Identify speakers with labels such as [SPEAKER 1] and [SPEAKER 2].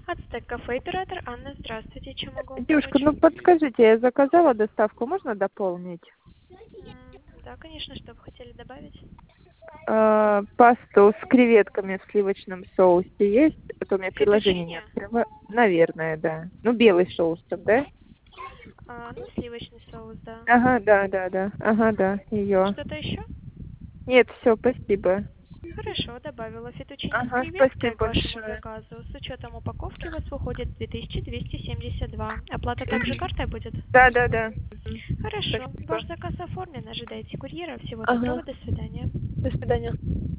[SPEAKER 1] Ацтек кафе, оператор Анна, здравствуйте, чем могу вам
[SPEAKER 2] Девушка,
[SPEAKER 1] помочь?
[SPEAKER 2] ну подскажите, я заказала доставку, можно дополнить?
[SPEAKER 1] Да, конечно, что вы хотели добавить?
[SPEAKER 2] Пасту с креветками в сливочном соусе есть? А то у меня приложение не
[SPEAKER 1] Фетучини?
[SPEAKER 2] открываю. Наверное, да. Ну, белый соус там, да?
[SPEAKER 1] Ну, сливочный соус, да.
[SPEAKER 2] Ага, да. Ага, да, ее.
[SPEAKER 1] Что-то еще?
[SPEAKER 2] Нет, все, спасибо.
[SPEAKER 1] Хорошо, добавила фетучини с
[SPEAKER 2] Ага,
[SPEAKER 1] креветкой
[SPEAKER 2] спасибо
[SPEAKER 1] к вашему
[SPEAKER 2] большое.
[SPEAKER 1] заказу. С учетом упаковки у вас выходит 2272. Оплата также картой будет?
[SPEAKER 2] Да.
[SPEAKER 1] Хорошо,
[SPEAKER 2] Спасибо.
[SPEAKER 1] ваш заказ оформлен, ожидайте курьера. Всего
[SPEAKER 2] Ага,
[SPEAKER 1] доброго, до свидания.
[SPEAKER 2] до свидания.